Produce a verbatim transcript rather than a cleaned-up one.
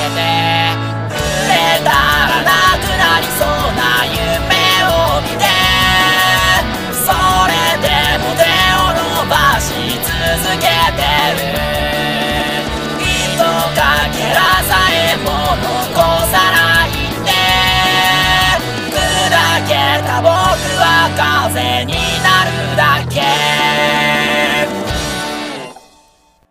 て触れたらなくなりそうな夢を見て、それでも手を伸ばし続けてる。ひとかけらさえもの